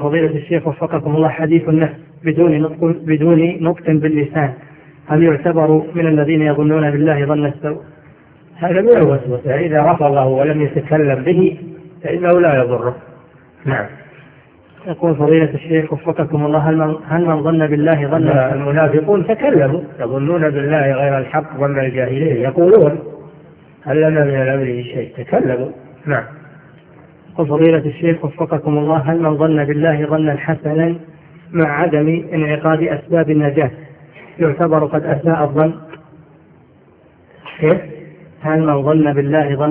فضيلة الشيخ وفقكم الله، حديث النفس بدون نطق باللسان هل يعتبر من الذين يظنون بالله ظن السوء؟ هذا من الوسوسة، إذا رفضه ولم يتكلم به فإنه لا يضره. نعم. يقول فضيلة الشيخ وفقكم الله، هل من ظن بالله ظن المنافقون تكلموا يظنون بالله غير الحق ظن الجاهلين، يقولون هل لنا من الأمر شيء، تكلموا. نعم. يقول فضيلة الشيخ وفقكم الله، هل من ظن بالله ظنا حسنا مع عدم انعقاد أسباب النجاة يعتبر قد أساء الظن؟ هل من ظن بالله ظن